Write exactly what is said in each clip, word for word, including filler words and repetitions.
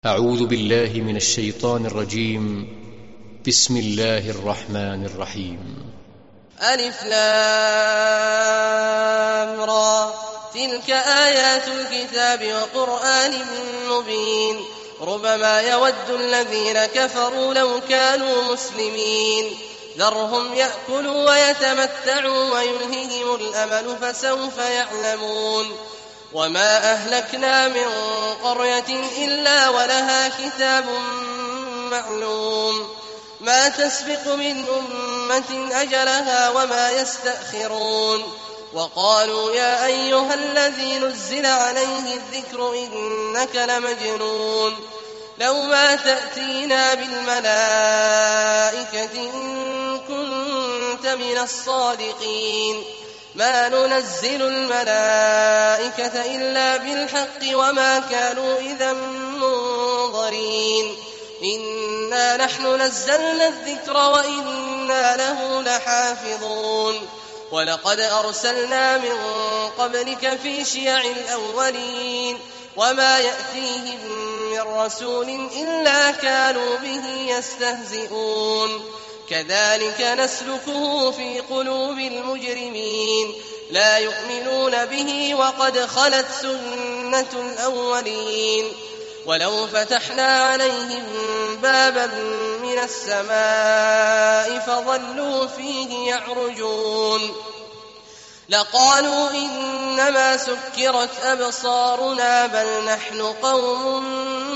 أعوذ بالله من الشيطان الرجيم. بسم الله الرحمن الرحيم. ألف لام را تلك آيات الكتاب وقرآن مبين ربما يود الذين كفروا لو كانوا مسلمين ذرهم يأكلوا ويتمتعوا ويلههم الأمل فسوف يعلمون وما أهلكنا من قرية إلا ولها كتاب معلوم ما تسبق من أمة أجلها وما يستأخرون وقالوا يا أيها الذي نزل عليه الذكر إنك لمجنون لو ما تأتينا بالملائكة إن كنت من الصادقين ما ننزل الملائكة إلا بالحق وما كانوا إذا منظرين إنا نحن نزلنا الذكر وإنا له لحافظون ولقد أرسلنا من قبلك في شيع الأولين وما يأتيهم من رسول إلا كانوا به يستهزئون كذلك نسلكه في قلوب المجرمين لا يؤمنون به وقد خلت سنة الأولين ولو فتحنا عليهم بابا من السماء فظلوا فيه يعرجون لقالوا إنما سكرت أبصارنا بل نحن قوم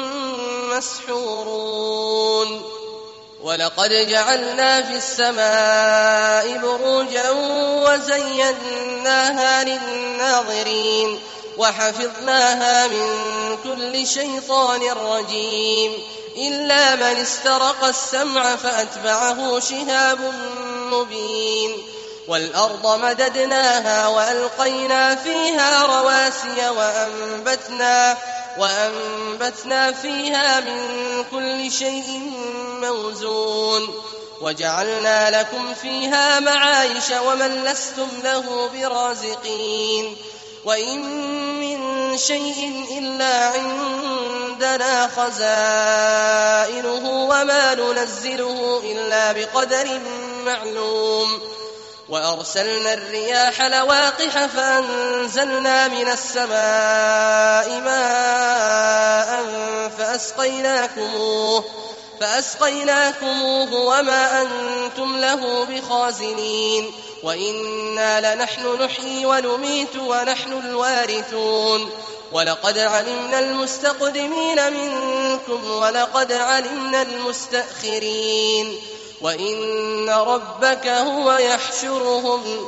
مسحورون ولقد جعلنا في السماء بروجا وزيناها للناظرين وحفظناها من كل شيطان رجيم إلا من استرق السمع فأتبعه شهاب مبين والأرض مددناها وألقينا فيها رواسي وأنبتنا, وأنبتنا فيها من كل شيء موزون وجعلنا لكم فيها معايش ومن لستم له برازقين وإن من شيء إلا عندنا خزائنه وما ننزله إلا بقدر معلوم وأرسلنا الرياح لواقح فأنزلنا من السماء ماء فأسقيناكموه, فأسقيناكموه وما أنتم له بخازنين وإنا لنحن نحيي ونميت ونحن الوارثون ولقد علمنا المستقدمين منكم ولقد علمنا المستأخرين وإن ربك هو يحشرهم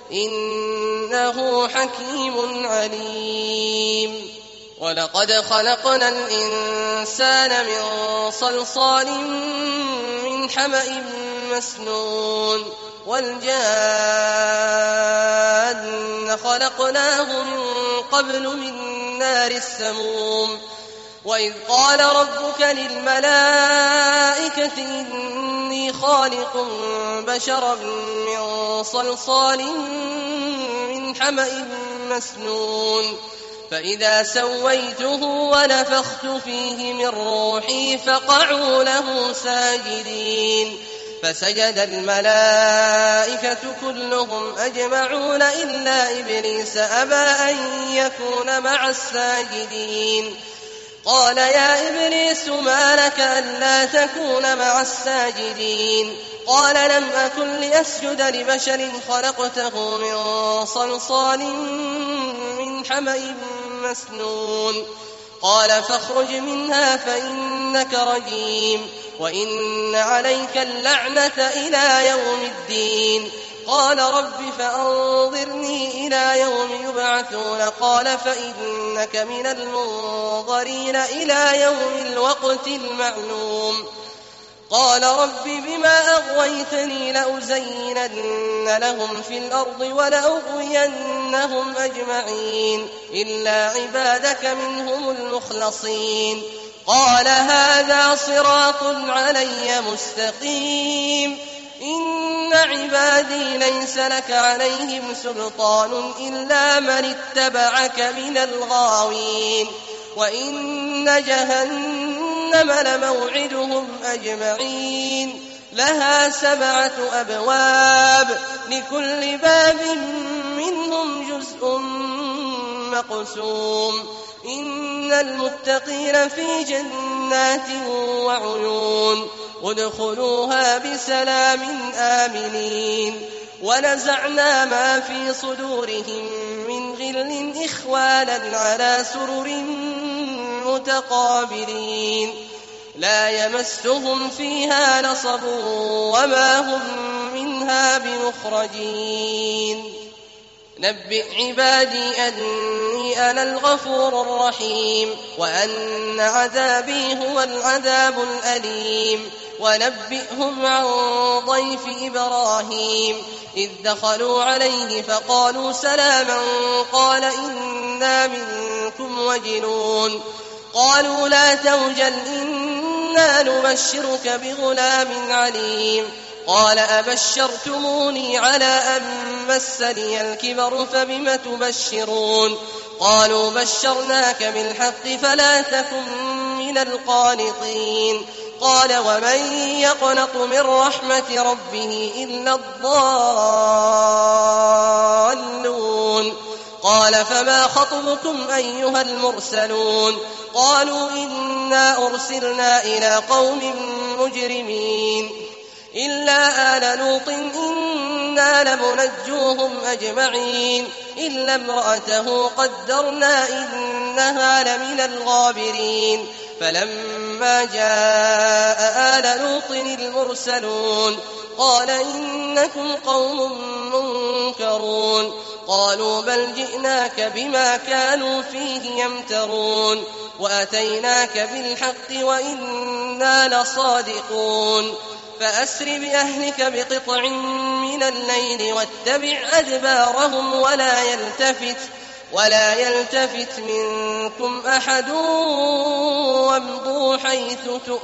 إنه حكيم عليم ولقد خلقنا الإنسان من صلصال من حمأ مسنون والجان خلقناه من قبل من نار السموم وإذ قال ربك للملائكة إني خالق بشرا من صلصال من حمأ مسنون فإذا سويته ونفخت فيه من روحي فقعوا له ساجدين فسجد الملائكة كلهم أجمعون إلا إبليس أبى أن يكون مع الساجدين قال يا إبليس ما لك ألا تكون مع الساجدين قال لم أكن لأسجد لبشر خلقته من صلصال من حمأ مسنون قال فاخرج منها فإنك رجيم وإن عليك اللعنة إلى يوم الدين قال رب فأنظرني إلى يوم يبعثون قال فإنك من المنظرين إلى يوم الوقت المعلوم قال رب بما أغويتني لأزينن لهم في الأرض ولأغوينهم أجمعين إلا عبادك منهم المخلصين قال هذا صراط علي مستقيم إن عبادي ليس لك عليهم سلطان إلا من اتبعك من الغاوين وإن جهنم جهنم لموعدهم أجمعين لها سبعة أبواب لكل باب منهم جزء مقسوم إن المتقين في جنات وعيون ادخلوها بسلام آمنين ونزعنا ما في صدورهم من غل إخوانا على سرر متقابلين لا يمسهم فيها نصب وما هم منها بمخرجين نبئ عبادي أني أنا الغفور الرحيم وأن عذابي هو العذاب الأليم ونبئهم عن ضيف إبراهيم إذ دخلوا عليه فقالوا سلاما قال إنا منكم وجلون قالوا لا توجل إنا نبشرك بغلام عليم قال أبشرتموني على أن مسني الكبر فبم تبشرون قالوا بشرناك بالحق فلا تكن من القانطين قال ومن يقنط من رحمة ربه إلا الضالون قال فما خطبكم أيها المرسلون قالوا إنا أرسلنا إلى قوم مجرمين إلا آل لوط إنا لمنجوهم أجمعين إلا امرأته قدرنا إنها لمن الغابرين فلما جاء آل لوط المرسلون قال إنكم قوم منكرون قالوا بل جئناك بما كانوا فيه يمترون وأتيناك بالحق وإنا لصادقون فأسر بأهلك بقطع من الليل واتبع أدبارهم ولا يلتفت ولا يلتفت منكم أحد وامضوا حيث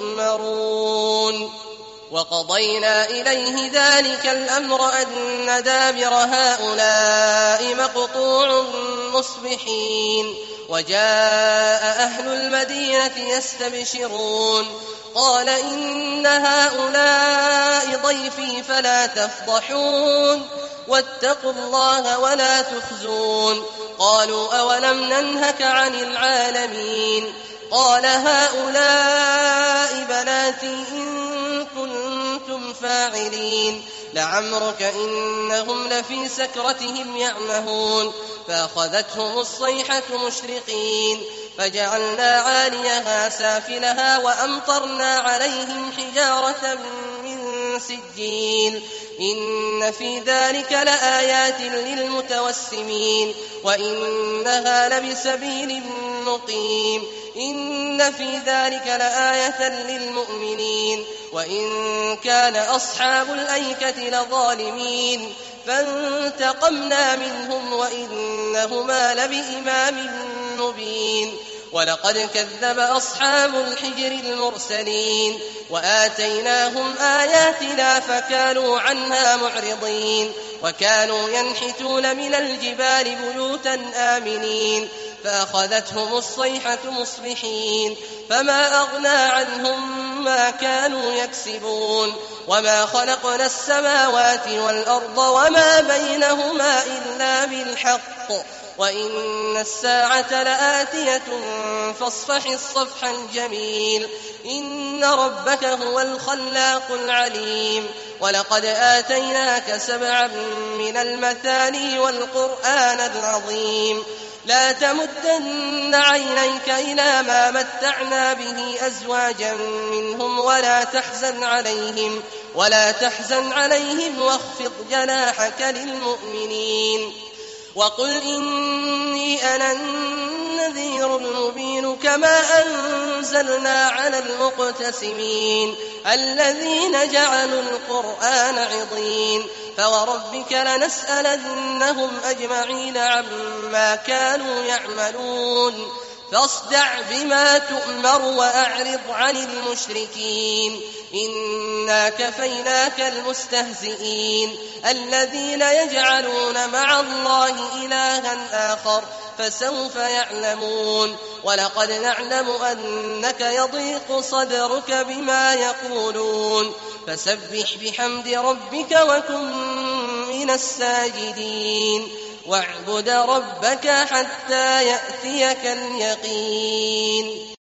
تؤمرون وقضينا إليه ذلك الأمر أن دابر هؤلاء مقطوع مصبحين وجاء أهل المدينة يستبشرون قال إن هؤلاء ضيفي فلا تفضحون واتقوا الله ولا تخزون قالوا أولم ننهك عن العالمين قال هؤلاء بناتي إن كنتم فاعلين لعمرك إنهم لفي سكرتهم يعمهون فأخذتهم الصيحة مشرقين فجعلنا عاليها سافلها وأمطرنا عليهم حجارة من سجيل إن في ذلك لآيات للمتوسمين وإنها لبسبيل مقيم إن في ذلك لآية للمؤمنين وإن كان أصحاب الأيكة لظالمين فانتقمنا منهم وإنهما لبإمام مبين ولقد كذب أصحاب الحجر المرسلين وآتيناهم آياتنا فكانوا عنها معرضين وكانوا ينحتون من الجبال بيوتا آمنين فأخذتهم الصيحة مصبحين فما أغنى عنهم ما كانوا يكسبون وما خلقنا السماوات والأرض وما بينهما إلا بالحق وإن الساعة لآتية فاصفح الصفح الجميل إن ربك هو الخلاق العليم ولقد آتيناك سبعا من المثاني والقرآن العظيم لا تمدن عينيك إلى ما متعنا به أزواجا منهم ولا تحزن عليهم ولا تحزن عليهم واخفض جناحك للمؤمنين وقل إني أنا النذير المبين كما أنزلنا على المقتسمين الذين جعلوا القرآن عضين فوربك لنسألنهم أجمعين عما كانوا يعملون فاصدع بما تؤمر وأعرض عن المشركين إنا كفيناك المستهزئين الذين يجعلون مع الله إلها آخر فسوف يعلمون ولقد نعلم أنك يضيق صدرك بما يقولون فسبح بحمد ربك وكن من الساجدين واعبد ربك حتى يأتيك اليقين